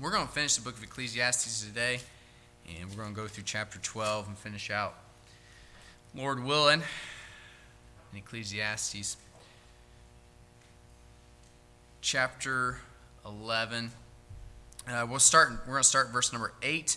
We're going to finish the book of Ecclesiastes today, and we're going to go through chapter 12 and finish out, Lord willing, in Ecclesiastes chapter 11. We're going to start verse number 8.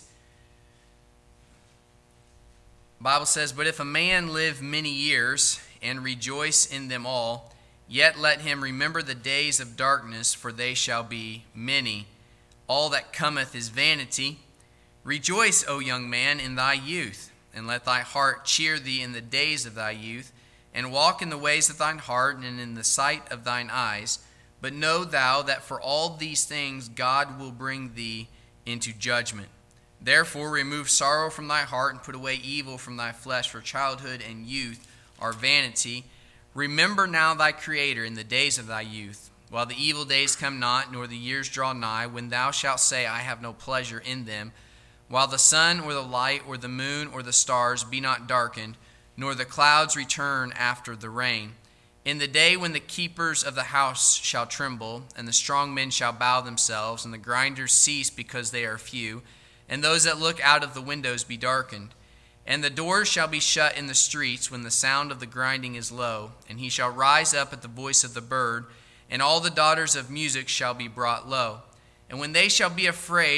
The Bible says, "But if a man live many years and rejoice in them all, yet let him remember the days of darkness, for they shall be many. All that cometh is vanity. Rejoice, O young man, in thy youth, and let thy heart cheer thee in the days of thy youth, and walk in the ways of thine heart and in the sight of thine eyes. But know thou that for all these things God will bring thee into judgment. Therefore remove sorrow from thy heart and put away evil from thy flesh, for childhood and youth are vanity. Remember now thy Creator in the days of thy youth, while the evil days come not, nor the years draw nigh, when thou shalt say, I have no pleasure in them, while the sun or the light or the moon or the stars be not darkened, nor the clouds return after the rain. In the day when the keepers of the house shall tremble, and the strong men shall bow themselves, and the grinders cease because they are few, and those that look out of the windows be darkened. And the doors shall be shut in the streets when the sound of the grinding is low, and he shall rise up at the voice of the bird, and all the daughters of music shall be brought low. And when they shall be afraid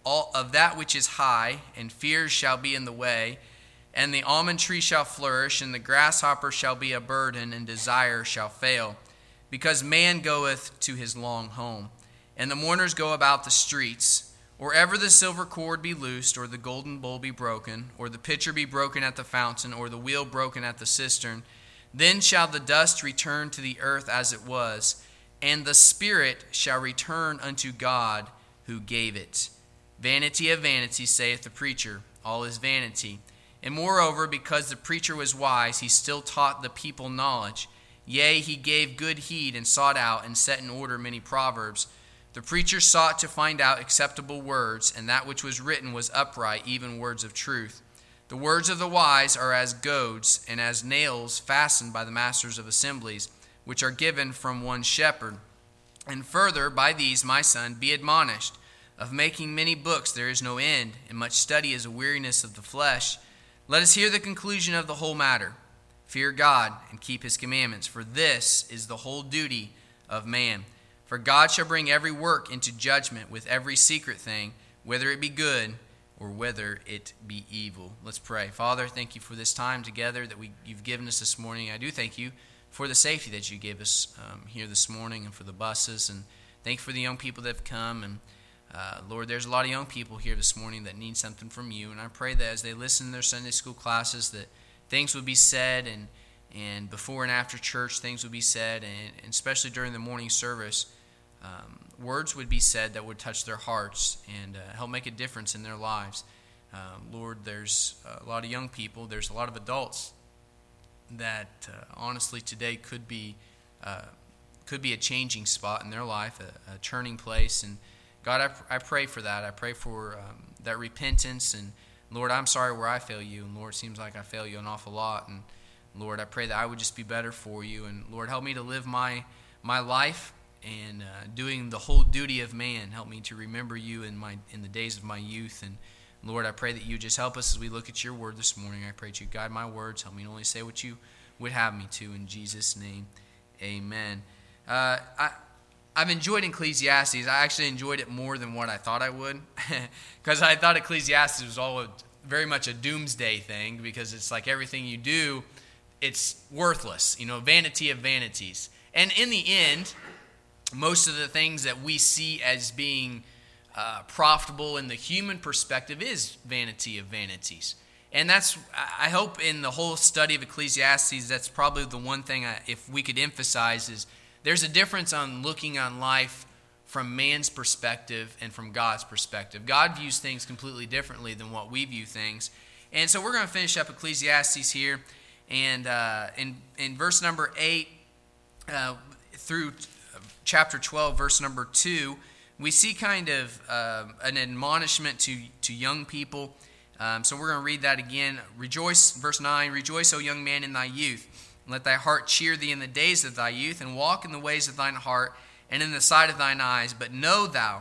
of that which is high, and fears shall be in the way, and the almond tree shall flourish, and the grasshopper shall be a burden, and desire shall fail, because man goeth to his long home, and the mourners go about the streets. Or ever the silver cord be loosed, or the golden bowl be broken, or the pitcher be broken at the fountain, or the wheel broken at the cistern, then shall the dust return to the earth as it was, and the spirit shall return unto God who gave it. Vanity of vanities, saith the preacher, all is vanity. And moreover, because the preacher was wise, he still taught the people knowledge. Yea, he gave good heed, and sought out, and set in order many proverbs. The preacher sought to find out acceptable words, and that which was written was upright, even words of truth. The words of the wise are as goads, and as nails fastened by the masters of assemblies, which are given from one shepherd. And further, by these, my son, be admonished. Of making many books there is no end, and much study is a weariness of the flesh. Let us hear the conclusion of the whole matter. Fear God, and keep his commandments, for this is the whole duty of man. For God shall bring every work into judgment with every secret thing, whether it be good or whether it be evil." Let's pray. Father, thank you for this time together that you've given us this morning. I do thank you for the safety that you gave us here this morning, and for the buses, and thank you for the young people that have come. And Lord, there's a lot of young people here this morning that need something from you, and I pray that as they listen to their Sunday school classes, that things would be said, and before and after church things would be said, and especially during the morning service, words would be said that would touch their hearts and help make a difference in their lives. Lord, there's a lot of young people, there's a lot of adults that honestly today could be a changing spot in their life, a turning place. And God, I pray for that. I pray for that repentance. And Lord, I'm sorry where I fail you. And Lord, it seems like I fail you an awful lot. And Lord, I pray that I would just be better for you. And Lord, help me to live my life and doing the whole duty of man. Help me to remember you in the days of my youth. And Lord, I pray that you just help us as we look at your word this morning. I pray that you guide my words. Help me to only say what you would have me to. In Jesus' name, amen. I've enjoyed Ecclesiastes. I actually enjoyed it more than what I thought I would, because I thought Ecclesiastes was all very much a doomsday thing, because it's like everything you do, it's worthless, vanity of vanities. And in the end, most of the things that we see as being profitable in the human perspective is vanity of vanities. And that's, I hope in the whole study of Ecclesiastes, that's probably the one thing if we could emphasize is there's a difference on looking on life from man's perspective and from God's perspective. God views things completely differently than what we view things. And so we're going to finish up Ecclesiastes here. And in verse number 8 through chapter 12, verse number 2, we see kind of an admonishment to young people. So we're going to read that again. Rejoice, verse 9, "Rejoice, O young man, in thy youth. Let thy heart cheer thee in the days of thy youth, and walk in the ways of thine heart, and in the sight of thine eyes. But know thou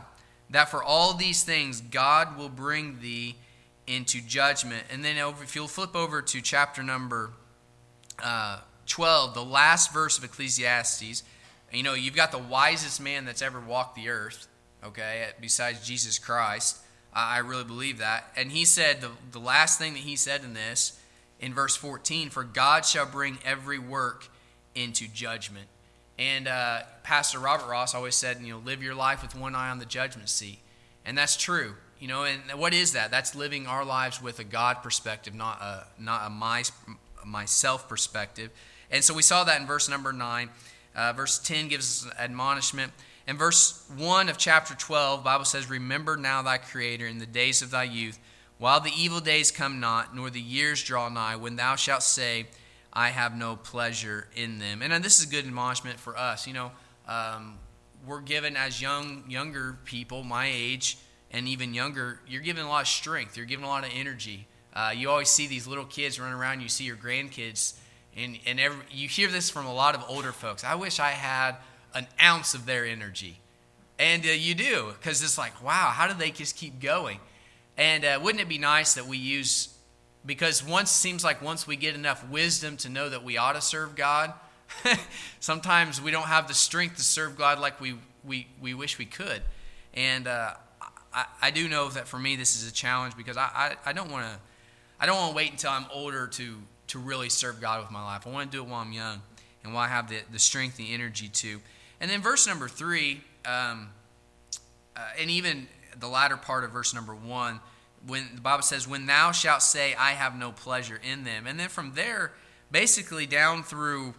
that for all these things God will bring thee into judgment. And then if you'll flip over to chapter number 12, the last verse of Ecclesiastes, you've got the wisest man that's ever walked the earth, okay, besides Jesus Christ. I really believe that. And he said, the last thing that he said in this, in verse 14, for God shall bring every work into judgment. And Pastor Robert Ross always said, live your life with one eye on the judgment seat. And that's true. And what is that? That's living our lives with a God perspective, not a myself perspective. And so we saw that in verse number 9. Verse 10 gives us an admonishment. In verse 1 of chapter 12, the Bible says, remember now thy Creator in the days of thy youth, while the evil days come not, nor the years draw nigh, when thou shalt say, I have no pleasure in them. And this is a good admonishment for us. We're given as younger people, my age, and even younger, you're given a lot of strength. You're given a lot of energy. You always see these little kids running around. You see your grandkids, and you hear this from a lot of older folks. I wish I had an ounce of their energy. And you do, because it's like, wow, how do they just keep going? And wouldn't it be nice that we use, because seems like once we get enough wisdom to know that we ought to serve God, sometimes we don't have the strength to serve God like we wish we could. And I do know that for me this is a challenge, because I don't want to wait until I'm older to really serve God with my life. I want to do it while I'm young and while I have the strength, the energy to. And then verse number 3, and even the latter part of verse number 1, when the Bible says, when thou shalt say, I have no pleasure in them. And then from there, basically down through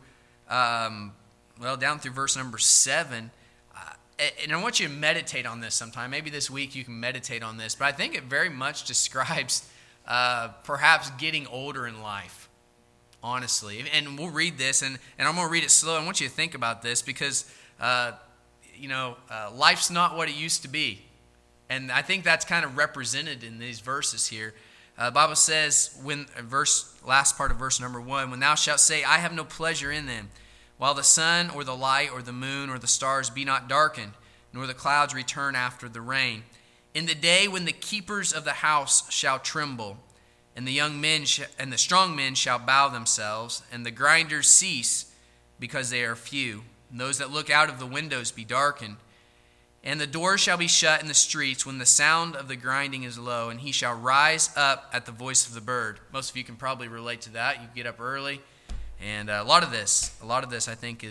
verse number 7, and I want you to meditate on this sometime. Maybe this week you can meditate on this. But I think it very much describes perhaps getting older in life, honestly. And we'll read this, and I'm going to read it slow. I want you to think about this, because, life's not what it used to be. And I think that's kind of represented in these verses here. The Bible says, last part of verse number 1, when thou shalt say, I have no pleasure in them, while the sun or the light or the moon or the stars be not darkened, nor the clouds return after the rain. In the day when the keepers of the house shall tremble, and the young men and the strong men shall bow themselves, and the grinders cease, because they are few, and those that look out of the windows be darkened. And the doors shall be shut in the streets when the sound of the grinding is low, and he shall rise up at the voice of the bird. Most of you can probably relate to that. You get up early, and a lot of this I think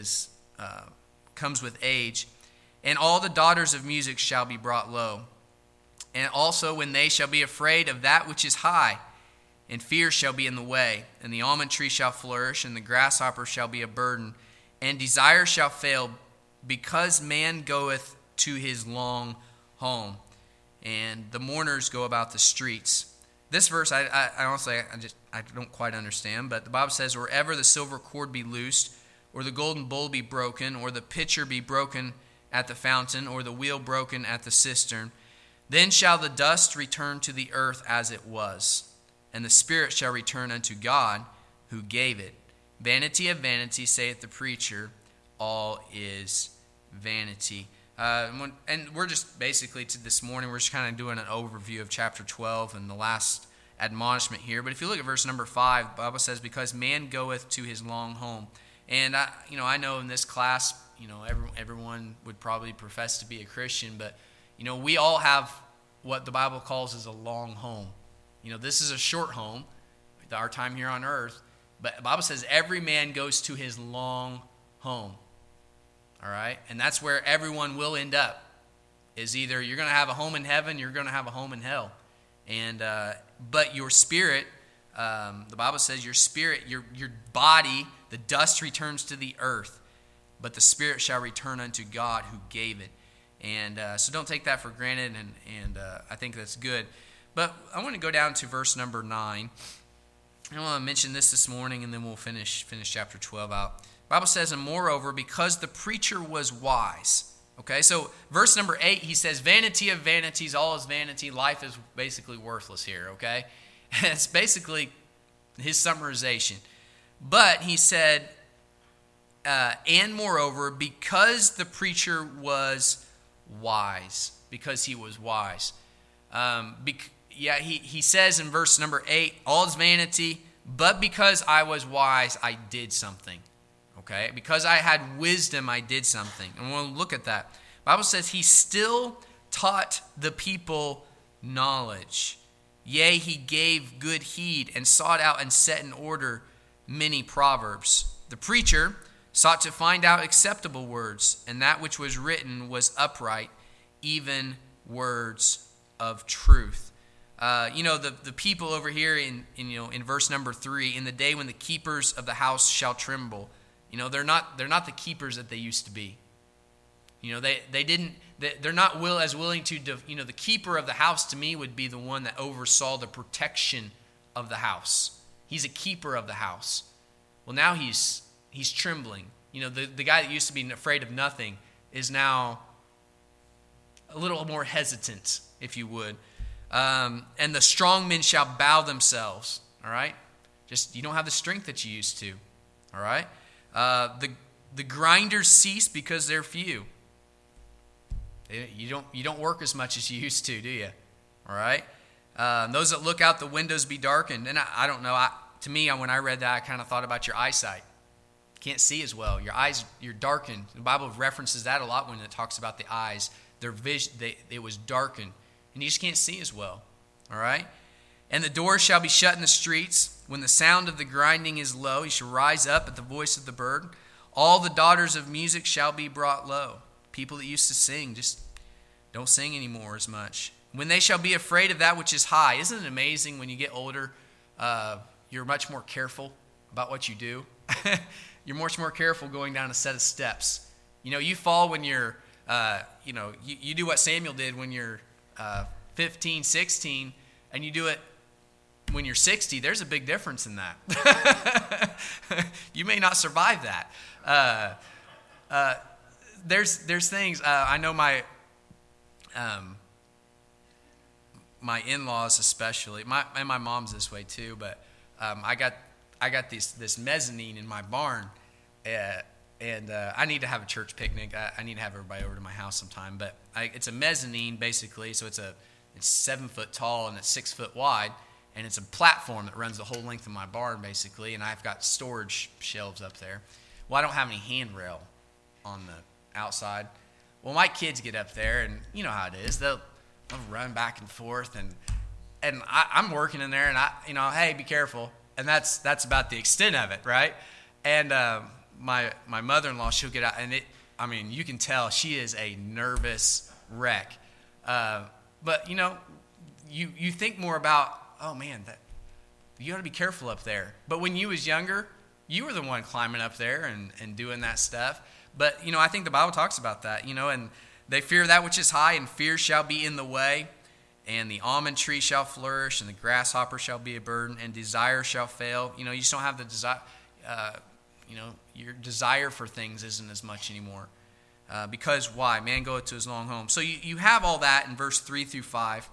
comes with age. And all the daughters of music shall be brought low, and also when they shall be afraid of that which is high, and fear shall be in the way, and the almond tree shall flourish, and the grasshopper shall be a burden, and desire shall fail, because man goeth to his long home, and the mourners go about the streets. This verse, I honestly, I don't quite understand, but the Bible says, wherever the silver cord be loosed, or the golden bowl be broken, or the pitcher be broken at the fountain, or the wheel broken at the cistern, then shall the dust return to the earth as it was, and the spirit shall return unto God who gave it. Vanity of vanity, saith the preacher, all is vanity. And we're just basically, this morning, we're just kind of doing an overview of chapter 12 and the last admonishment here. But if you look at verse number 5, the Bible says, because man goeth to his long home. And I know in this class, everyone would probably profess to be a Christian, but we all have what the Bible calls as a long home. This is a short home, our time here on earth, but the Bible says every man goes to his long home. All right? And that's where everyone will end up, is either you're going to have a home in heaven, you're going to have a home in hell. And but your spirit, the Bible says your spirit, your body, the dust returns to the earth, but the spirit shall return unto God who gave it. And so don't take that for granted, and I think that's good. But I want to go down to verse number 9. I want to mention this morning, and then we'll finish chapter 12 out. The Bible says, and moreover, because the preacher was wise. Okay, so verse number 8, he says, vanity of vanities, all is vanity. Life is basically worthless here, okay? It's basically his summarization. But he said, and moreover, because the preacher was wise. because he was wise. He says in verse number 8, all is vanity, but because I was wise, I did something. Okay? Because I had wisdom, I did something. And we'll look at that. The Bible says he still taught the people knowledge. Yea, he gave good heed and sought out and set in order many proverbs. The preacher sought to find out acceptable words, and that which was written was upright, even words of truth. The people over here in verse number 3, in the day when the keepers of the house shall tremble. They're not the keepers that they used to be. They're not as willing to, the keeper of the house to me would be the one that oversaw the protection of the house. He's a keeper of the house. Well, now he's trembling. The guy that used to be afraid of nothing is now a little more hesitant, if you would. And the strong men shall bow themselves. All right? Just, you don't have the strength that you used to. All right? The grinders cease because they're few. You don't work as much as you used to, do you? All right? Those that look out the windows be darkened. And I don't know. To me, when I read that, I kind of thought about your eyesight. Can't see as well. Your eyes, you're darkened. The Bible references that a lot when it talks about the eyes. Their vision, it was darkened. And you just can't see as well. All right? And the doors shall be shut in the streets. When the sound of the grinding is low, he shall rise up at the voice of the bird. All the daughters of music shall be brought low. People that used to sing just don't sing anymore as much. When they shall be afraid of that which is high. Isn't it amazing when you get older, you're much more careful about what you do? You're much more careful going down a set of steps. You fall when you're, you do what Samuel did when you're 15, 16, and you do it when you're 60. There's a big difference in that. You may not survive that. There's things. I know my in-laws especially. And my mom's this way too. But I got this mezzanine in my barn, and I need to have a church picnic. I need to have everybody over to my house sometime. But it's a mezzanine basically. So it's 7 foot tall and it's 6 foot wide, and it's a platform that runs the whole length of my barn basically. And I've got storage shelves up there. Well, I don't have any handrail on the outside. Well, my kids get up there, and you know how it is. They'll run back and forth, and I'm working in there, and hey, be careful. And that's about the extent of it, right? And my mother-in-law, she'll get out, and you can tell she is a nervous wreck. But you think more about, oh man, you got to be careful up there. But when you was younger, you were the one climbing up there and doing that stuff. But, I think the Bible talks about that, and they fear that which is high, and fear shall be in the way, and the almond tree shall flourish, and the grasshopper shall be a burden, and desire shall fail. You just don't have the desire, your desire for things isn't as much anymore. Because why? Man goeth to his long home. So you have all that in verse 3 through 5.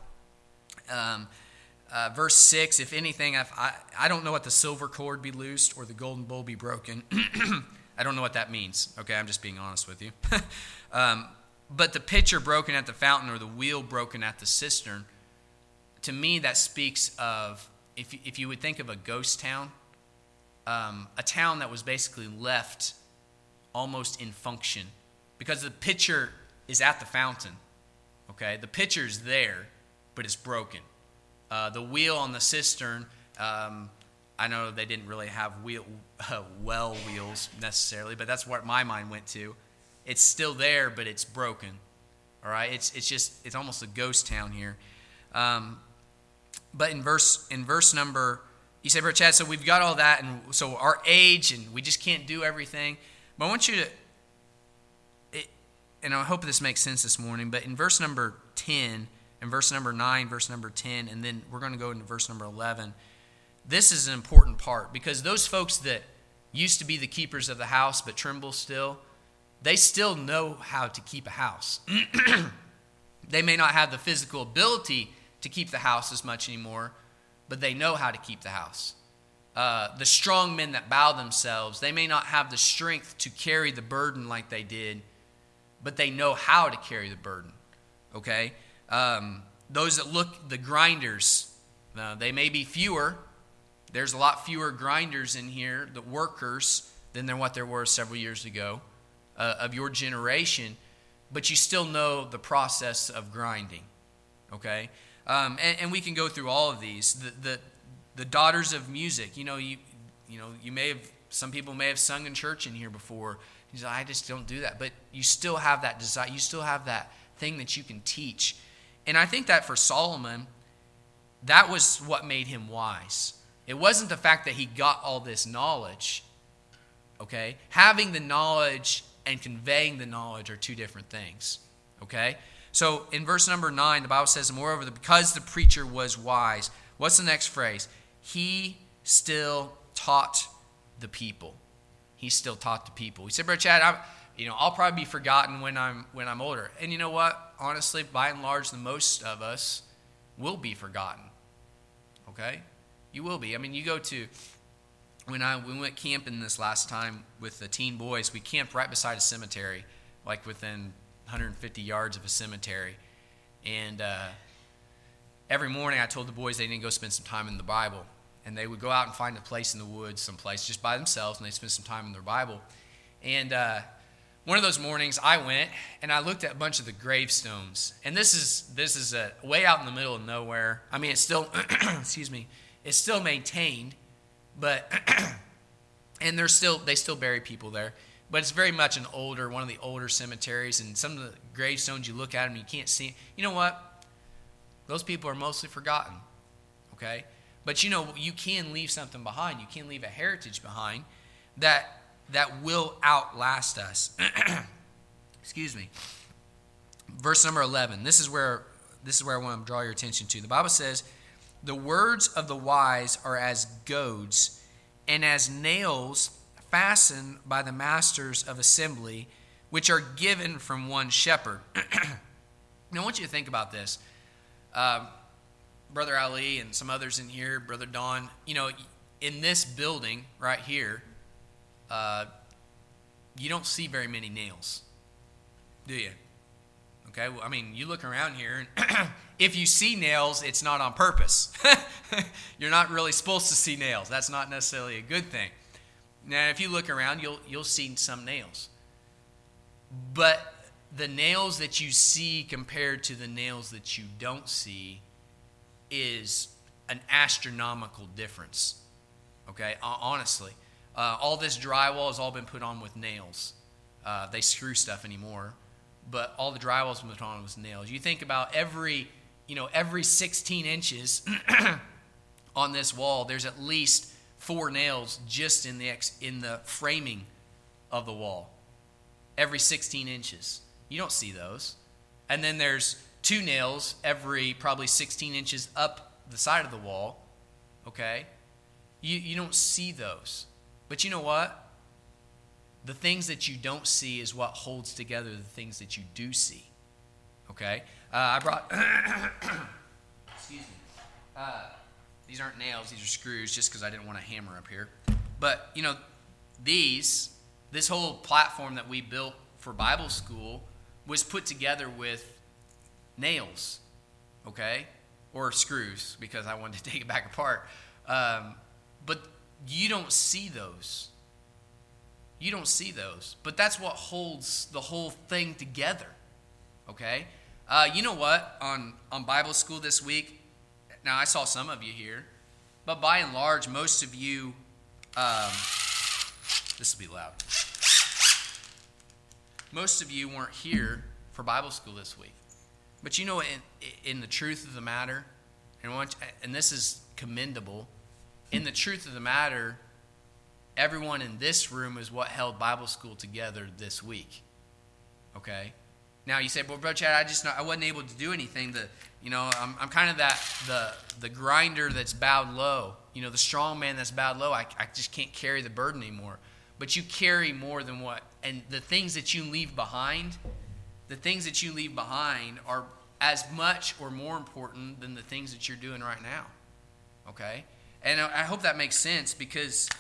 Verse 6, if anything, I don't know what the silver cord be loosed or the golden bowl be broken. I don't know what that means. Okay, I'm just being honest with you. But the pitcher broken at the fountain or the wheel broken at the cistern, to me that speaks of, if you would think of a ghost town, a town that was basically left almost in function. Because the pitcher is at the fountain. Okay, the pitcher's there, but it's broken. The wheel on the cistern, I know they didn't really have well wheels necessarily, but that's what my mind went to. It's still there, but it's broken. All right, it's almost a ghost town here. But in verse number, you say, Brother Chad, so we've got all that, and so our age, and we just can't do everything. But I want you to, and I hope this makes sense this morning. But in verse number 10, and verse number 9, verse number 10, and then we're going to go into verse number 11. This is an important part, because those folks that used to be the keepers of the house but tremble still, they still know how to keep a house. They may not have the physical ability to keep the house as much anymore, but they know how to keep the house. The strong men that bow themselves, they may not have the strength to carry the burden like they did, but they know how to carry the burden. okay? Those that look, the grinders, they may be fewer. There's a lot fewer grinders in here, the workers, than what there were several years ago of your generation, but you still know the process of grinding, okay? And we can go through all of these. The daughters of music, you may have, some people may have sung in church in here before. You say, I just don't do that. But you still have that desire. You still have that thing that you can teach. And I think that for Solomon, that was what made him wise. It wasn't the fact that he got all this knowledge, okay? Having the knowledge and conveying the knowledge are two different things, okay? So in verse number 9, the Bible says, moreover, because the preacher was wise. What's the next phrase? He still taught the people. He still taught the people. He said, Brother Chad, I'll probably be forgotten when I'm older. And you know what? Honestly, by and large, the most of us will be forgotten. Okay? You will be. I mean, you go to, we went camping this last time with the teen boys, we camped right beside a cemetery, like within 150 yards of a cemetery. And every morning I told the boys they need to go spend some time in the Bible. And they would go out and find a place in the woods, someplace, just by themselves, and they'd spend some time in their Bible. And one of those mornings I went, and I looked at a bunch of the gravestones. And this is way out in the middle of nowhere. I mean, it's still, excuse me, it's still maintained, but, and they still bury people there. But it's very much one of the older cemeteries, and some of the gravestones, you look at them, you can't see. You know what? Those people are mostly forgotten, okay? But you can leave something behind. You can leave a heritage behind that will outlast us. Excuse me. Verse number 11. This is where I want to draw your attention to. The Bible says, the words of the wise are as goads, and as nails fastened by the masters of assembly, which are given from one shepherd. Now, I want you to think about this. Brother Ali and some others in here, Brother Don, in this building right here, you don't see very many nails, do you? Okay, well, I mean, you look around here, and if you see nails, it's not on purpose. You're not really supposed to see nails. That's not necessarily a good thing. Now, if you look around, you'll see some nails. But the nails that you see compared to the nails that you don't see is an astronomical difference, okay, honestly. All this drywall has all been put on with nails. They screw stuff anymore, but all the drywall has been put on with nails. You think about every 16 inches on this wall, there's at least 4 nails just in the framing of the wall. Every 16 inches. You don't see those. And then there's 2 nails every probably 16 inches up the side of the wall, okay? You don't see those. But you know what? The things that you don't see is what holds together the things that you do see, okay? I brought, excuse me, these aren't nails, these are screws, just because I didn't want a hammer up here. But, this whole platform that we built for Bible school was put together with nails, okay? Or screws, because I wanted to take it back apart. But you don't see those. You don't see those. But that's what holds the whole thing together, okay? You know what? On Bible school this week, now I saw some of you here, but by and large, most of you, this will be loud. Most of you weren't here for Bible school this week. But in the truth of the matter, and this is commendable, in the truth of the matter, everyone in this room is what held Bible school together this week. Okay? Now you say, well, Brother Chad, I wasn't able to do anything. I'm kind of the grinder that's bowed low. The strong man that's bowed low. I just can't carry the burden anymore. But you carry more than what, and the things that you leave behind, are as much or more important than the things that you're doing right now. Okay? And I hope that makes sense, because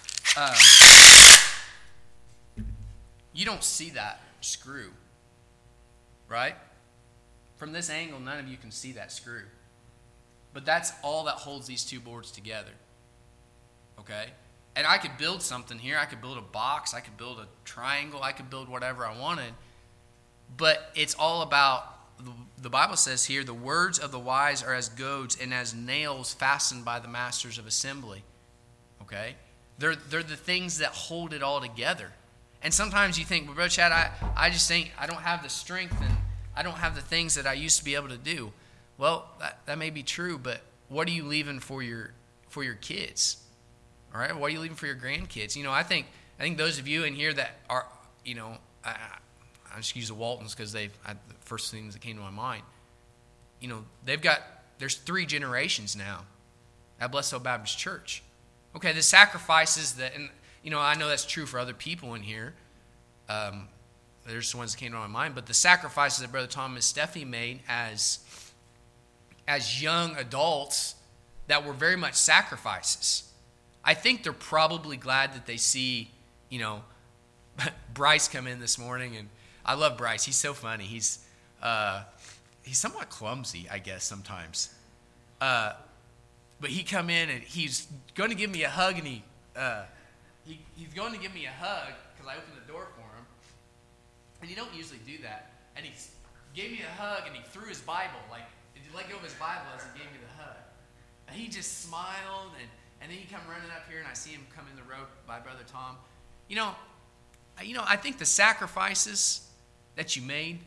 you don't see that screw, right? from this angle, none of you can see that screw. But that's all that holds these two boards together. Okay? And I could build something here. I could build a box. I could build a triangle. I could build whatever I wanted. But it's all about, the Bible says here, the words of the wise are as goads and as nails fastened by the masters of assembly. Okay? They're the things that hold it all together. And sometimes you think, well, Brother Chad, I just think I don't have the strength and I don't have the things that I used to be able to do. Well, that may be true, but what are you leaving for your kids? All right? What are you leaving for your grandkids? You know, I think those of you in here that are, you know, I just use the Waltons because the first things that came to my mind. You know, there's 3 generations now at Blessed Hope Baptist Church. Okay, the sacrifices that, and you know, I know that's true for other people in here. There's the ones that came to my mind, but the sacrifices that Brother Tom and Steffi made as young adults that were very much sacrifices. I think they're probably glad that they see, you know, Bryce come in this morning, and I love Bryce. He's so funny. He's somewhat clumsy, I guess, sometimes. But he come in and he's going to give me a hug, and he's going to give me a hug because I opened the door for him. And he don't usually do that. And he gave me a hug, and he threw his Bible. Like, he let go of his Bible as he gave me the hug. And he just smiled, and then he come running up here, and I see him come in the road by Brother Tom. You know, I think the sacrifices that you made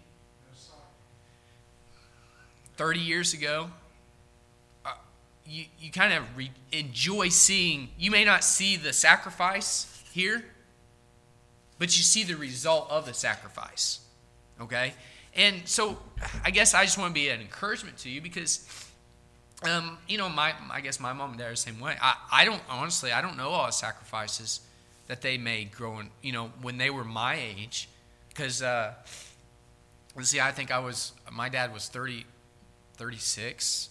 30 years ago, you kind of enjoy seeing. You may not see the sacrifice here, but you see the result of the sacrifice. Okay? And so I guess I just want to be an encouragement to you because, you know, I guess my mom and dad are the same way. I don't know all the sacrifices that they made growing, you know, when they were my age. Because, let's see, I think my dad was 36,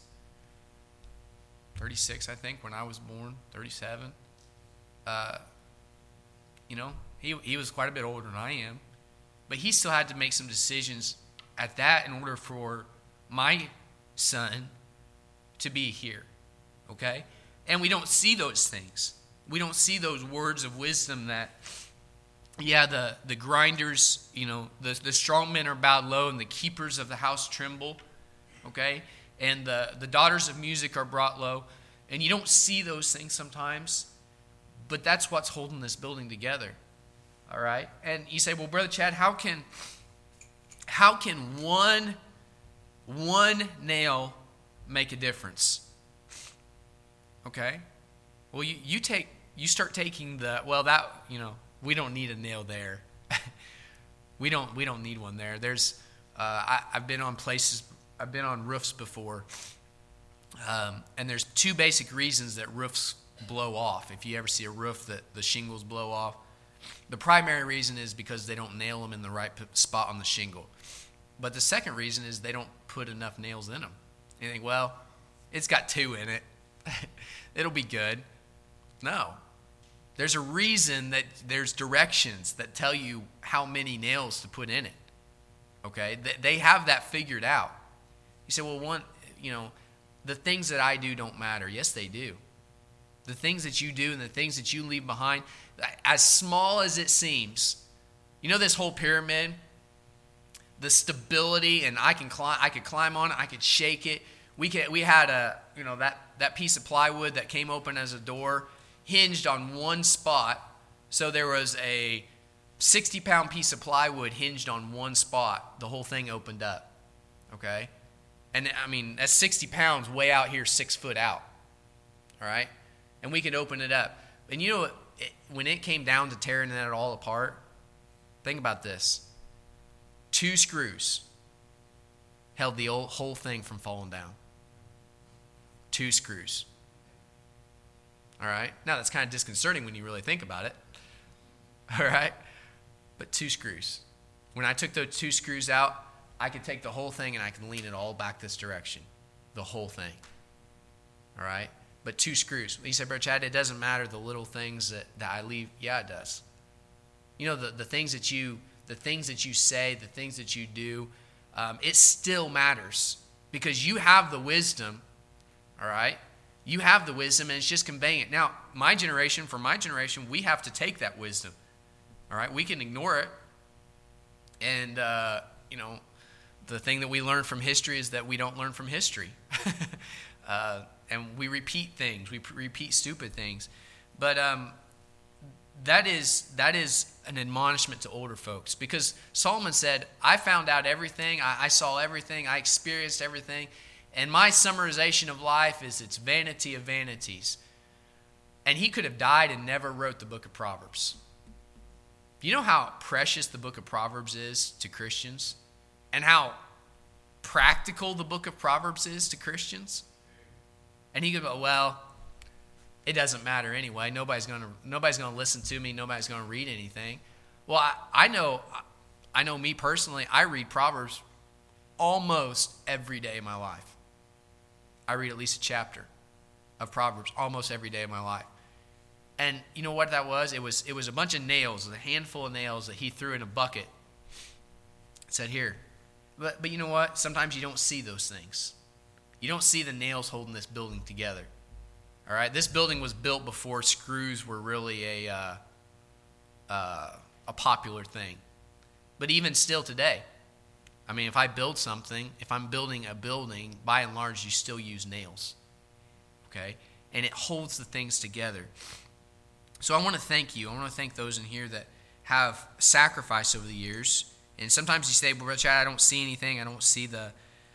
I think, when I was born, 37. You know, he was quite a bit older than I am. But he still had to make some decisions at that in order for my son to be here, okay? And we don't see those things. We don't see those words of wisdom that, yeah, the grinders, you know, the strong men are bowed low and the keepers of the house tremble, okay? And the daughters of music are brought low. And you don't see those things sometimes, but that's what's holding this building together, all right? And you say, well, Brother Chad, how can one nail make a difference? Okay? Well, you start taking we don't need a nail there. we don't need one there. There's I've been on roofs before. And there's 2 basic reasons that roofs blow off. If you ever see a roof that the shingles blow off, the primary reason is because they don't nail them in the right spot on the shingle. But the second reason is they don't put enough nails in them. You think, well, it's got 2 in it. It'll be good. No. There's a reason that there's directions that tell you how many nails to put in it. Okay? They have that figured out. You say, well, the things that I do don't matter. Yes, they do. The things that you do and the things that you leave behind, as small as it seems, you know this whole pyramid, the stability, and I could climb on it, I could shake it. We had that piece of plywood that came open as a door hinged on one spot. So there was a 60-pound piece of plywood hinged on one spot. The whole thing opened up. Okay? And I mean, that's 60 pounds way out here, 6 foot out. All right? And we could open it up. And you know what? When it came down to tearing that all apart, think about this. 2 screws held the whole thing from falling down. 2 screws. All right? Now, that's kind of disconcerting when you really think about it. All right? But 2 screws. When I took those 2 screws out, I could take the whole thing and I can lean it all back this direction. The whole thing. All right? But 2 screws. He said, Brother Chad, it doesn't matter the little things that I leave. Yeah, it does. You know, the things that you say, the things that you do, it still matters because you have the wisdom, all right? You have the wisdom, and it's just conveying it. Now, for my generation, we have to take that wisdom, all right? We can ignore it, and, the thing that we learn from history is that we don't learn from history. And we repeat things. We repeat stupid things. But that is an admonishment to older folks. Because Solomon said, I found out everything. I saw everything. I experienced everything. And my summarization of life is it's vanity of vanities. And he could have died and never wrote the book of Proverbs. You know how precious the book of Proverbs is to Christians? And how practical the book of Proverbs is to Christians? And he could go, well, it doesn't matter anyway. Nobody's going to listen to me. Nobody's going to read anything. Well, I know me personally, I read Proverbs almost every day of my life. I read at least a chapter of Proverbs almost every day of my life. And you know what that was? It was a bunch of nails, a handful of nails that he threw in a bucket. It said, here. But you know what? Sometimes you don't see those things. You don't see the nails holding this building together. All right? This building was built before screws were really a popular thing. But even still today, I mean, if I build something, if I'm building a building, by and large, you still use nails. Okay? And it holds the things together. So I want to thank you. I want to thank those in here that have sacrificed over the years. And sometimes you say, well, Chad, I don't see anything. I don't see the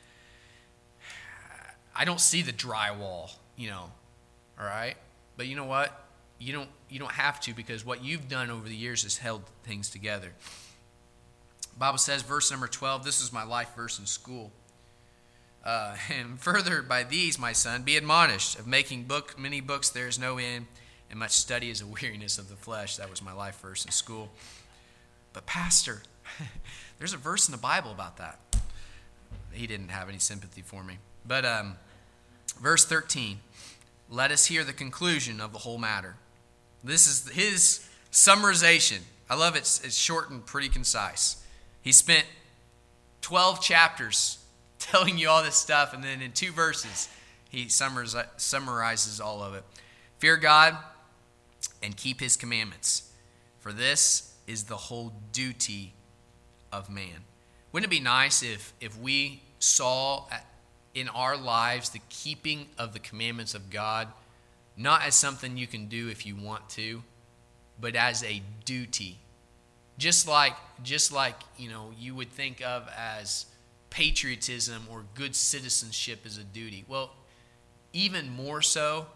drywall, all right? But you know what? You don't have to, because what you've done over the years has held things together. The Bible says, verse number 12, this is my life verse in school. And further, by these, my son, be admonished, of making many books there is no end, and much study is a weariness of the flesh. That was my life verse in school. But pastor, there's a verse in the Bible about that. He didn't have any sympathy for me. But verse 13, let us hear the conclusion of the whole matter. This is his summarization. I love it. It's short and pretty concise. He spent 12 chapters telling you all this stuff, and then in 2 verses, he summarizes all of it. Fear God and keep his commandments, for this is the whole duty of man. Wouldn't it be nice if we saw in our lives the keeping of the commandments of God not as something you can do if you want to, but as a duty? Just like you would think of as patriotism or good citizenship as a duty. Well, even more so,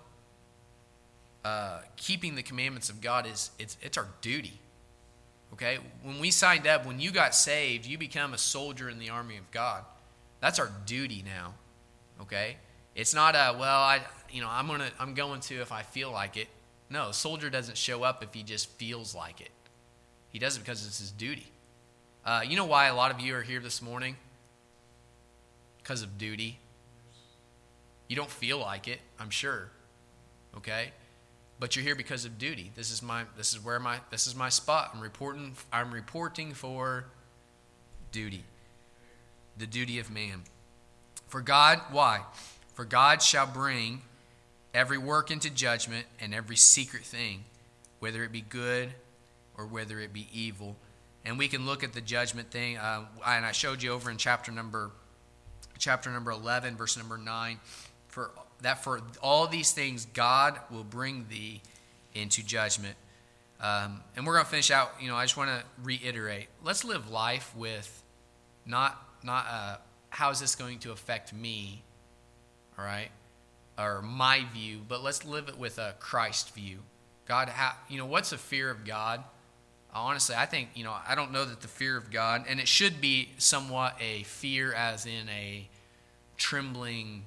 keeping the commandments of God it's our duty. Okay? When we signed up, when you got saved, you become a soldier in the army of God. That's our duty now. Okay? It's not I'm going to if I feel like it. No, a soldier doesn't show up if he just feels like it. He does it because it's his duty. You know why a lot of you are here this morning? Because of duty. You don't feel like it, I'm sure. Okay? But you're here because of duty. This is my spot. I'm reporting for duty. The duty of man. For God, why? For God shall bring every work into judgment, and every secret thing, whether it be good or whether it be evil. And we can look at the judgment thing. And I showed you over in chapter number 11, verse number 9. For all these things, God will bring thee into judgment. And we're going to finish out. I just want to reiterate. Let's live life with not how is this going to affect me, all right, or my view, but let's live it with a Christ view. God, what's the fear of God? Honestly, I think, I don't know that the fear of God, and it should be somewhat a fear as in a trembling,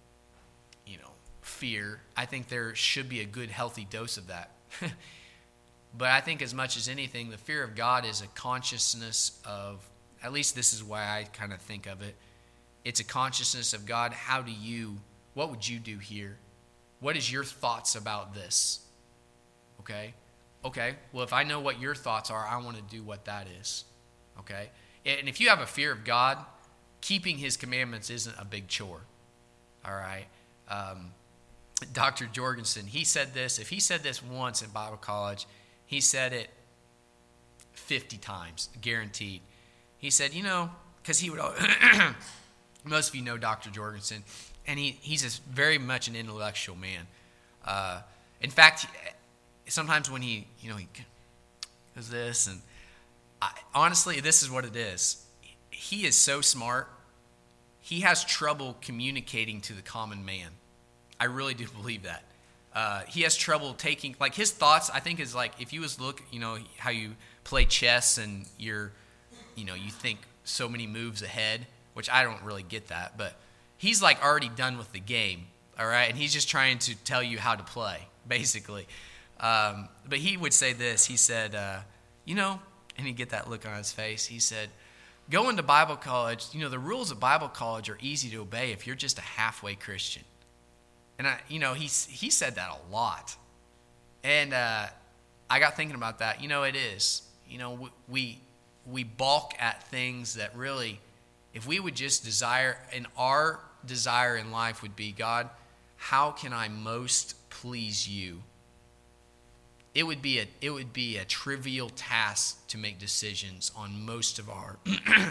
fear. I think there should be a good, healthy dose of that. But I think as much as anything, the fear of God is a consciousness of, at least this is why I kind of think of it, it's a consciousness of God. What would you do here? What is your thoughts about this? Okay, well, if I know what your thoughts are, I want to do what that is. Okay, and if you have a fear of God, keeping his commandments isn't a big chore. All right. Dr. Jorgensen, he said this. If he said this once in Bible college, he said it 50 times, guaranteed. He said, because he would, most of you know Dr. Jorgensen, and he's very much an intellectual man. In fact, sometimes when he does this, and honestly, this is what it is. He is so smart, he has trouble communicating to the common man. I really do believe that. He has trouble taking, like his thoughts, I think is like, if you was look, how you play chess and you think so many moves ahead, which I don't really get that, but he's like already done with the game, all right? And he's just trying to tell you how to play, basically. But he would say this, he said, and he'd get that look on his face, he said, going to Bible college, the rules of Bible college are easy to obey if you're just a halfway Christian. And he said that a lot. And I got thinking about that. It is. We balk at things that really, if we would just desire, and our desire in life would be, God, how can I most please you? It would be a trivial task to make decisions on most of our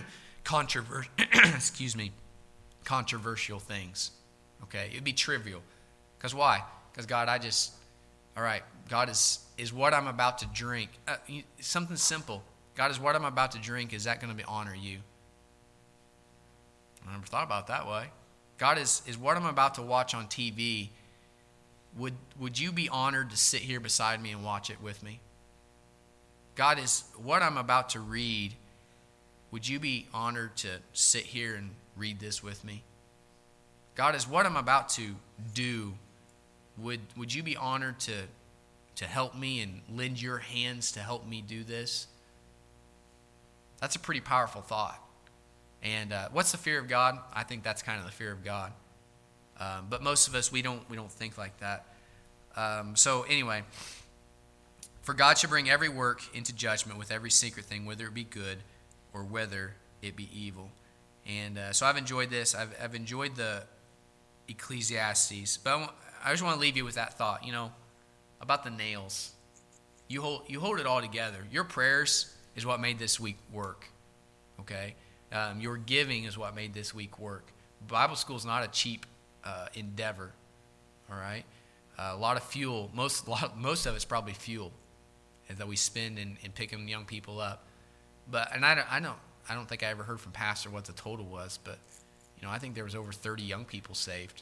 controversial things. Okay, it'd be trivial. Because why? Because God, God is what I'm about to drink. Something simple. God, is what I'm about to drink, is that going to honor you? I never thought about it that way. God, is what I'm about to watch on TV, would you be honored to sit here beside me and watch it with me? God, is what I'm about to read, would you be honored to sit here and read this with me? God, is what I'm about to do, would you be honored to help me and lend your hands to help me do this? That's a pretty powerful thought. And what's the fear of God? I think that's kind of the fear of God. But most of us, we don't think like that. So anyway, for God shall bring every work into judgment with every secret thing, whether it be good or whether it be evil. And so I've enjoyed this. I've enjoyed the Ecclesiastes. But I just want to leave you with that thought, about the nails. You hold it all together. Your prayers is what made this week work. Okay? Your giving is what made this week work. Bible school is not a cheap endeavor. All right? A lot of fuel. Most of it's probably fuel that we spend in picking young people up. But I don't think I ever heard from Pastor what the total was, but I think there was over 30 young people saved.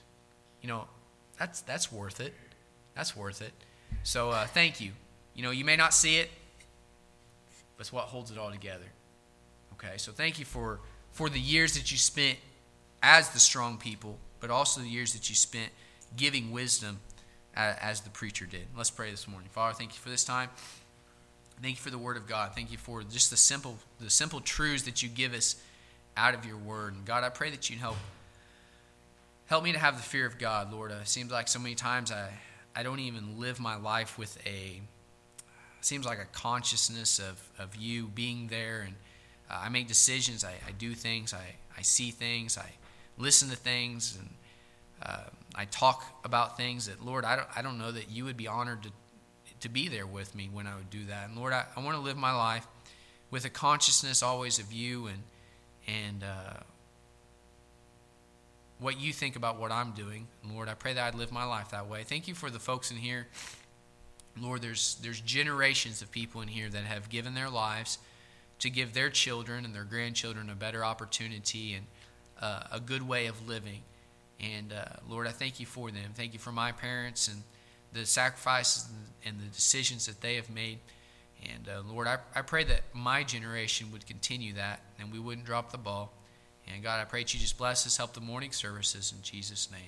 That's worth it. That's worth it. So thank you. You may not see it, but it's what holds it all together. Okay, so thank you for the years that you spent as the strong people, but also the years that you spent giving wisdom as the preacher did. Let's pray this morning. Father, thank you for this time. Thank you for the Word of God. Thank you for just the simple truths that you give us out of your Word. And God, I pray that you'd help me to have the fear of God, Lord. It seems like so many times I don't even live my life with seems like a consciousness of you being there. And I make decisions, I do things, I see things, I listen to things, and I talk about things that, Lord, I don't know that you would be honored to be there with me when I would do that. And Lord, I want to live my life with a consciousness always of you and what you think about what I'm doing. And Lord, I pray that I'd live my life that way. Thank you for the folks in here. Lord, there's generations of people in here that have given their lives to give their children and their grandchildren a better opportunity and a good way of living. And Lord, I thank you for them. Thank you for my parents and the sacrifices and the decisions that they have made. And Lord, I pray that my generation would continue that and we wouldn't drop the ball. And God, I pray that you just bless us, help the morning services in Jesus' name.